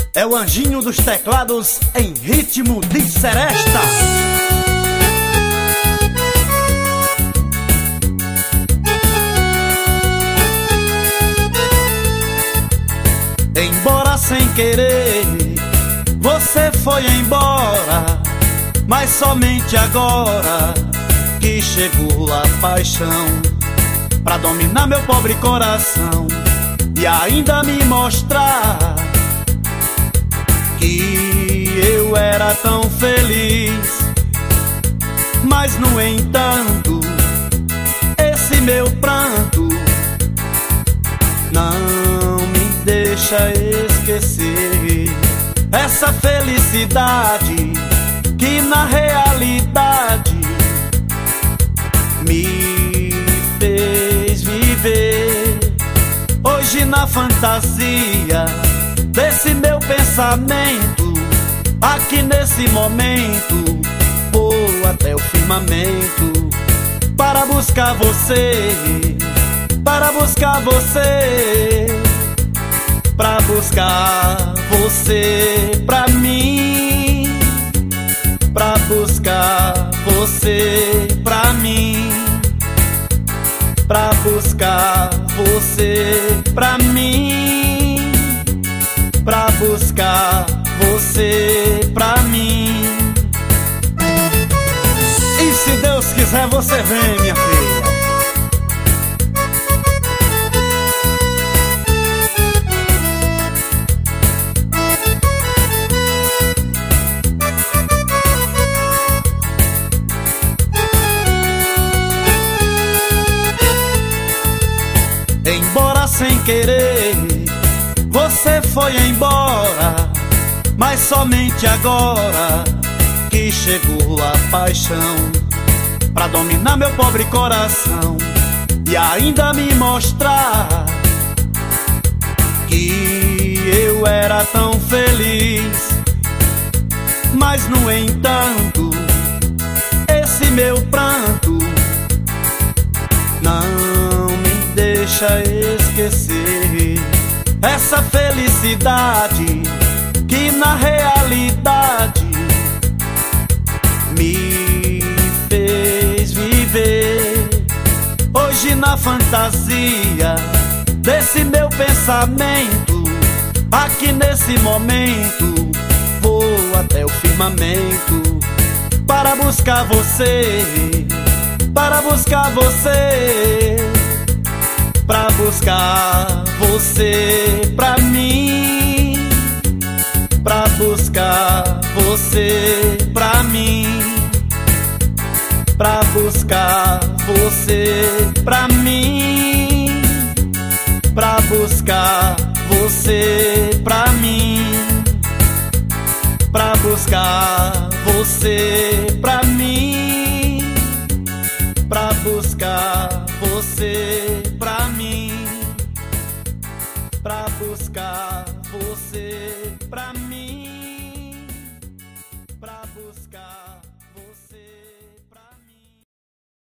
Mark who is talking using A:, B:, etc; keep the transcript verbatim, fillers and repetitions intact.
A: É o anjinho dos teclados em ritmo de seresta. Embora sem querer, você foi embora, mas somente agora que chegou a paixão pra dominar meu pobre coração e ainda me mostrar que eu era tão feliz. Mas no entanto, esse meu pranto não me deixa esquecer essa felicidade que na realidade me fez viver. Hoje na fantasia desse meu pensamento, aqui nesse momento, vou até o firmamento para buscar você, para buscar você, para buscar você pra mim, pra buscar você pra mim, pra buscar você pra mim, pra buscar você pra mim. E se Deus quiser, você vem, minha filha. Embora sem querer, você foi embora, mas somente agora que chegou a paixão pra dominar meu pobre coração e ainda me mostrar que eu era tão feliz. Mas no entanto, esse meu pranto não me deixa esquecer essa felicidade que na realidade me fez viver. Hoje na fantasia desse meu pensamento, aqui nesse momento, vou até o firmamento para buscar você, para buscar você, pra buscar você pra mim, pra buscar você pra mim, pra buscar você pra mim, pra buscar você pra mim, pra buscar você pra mim, pra buscar você pra mim, pra buscar você pra mim.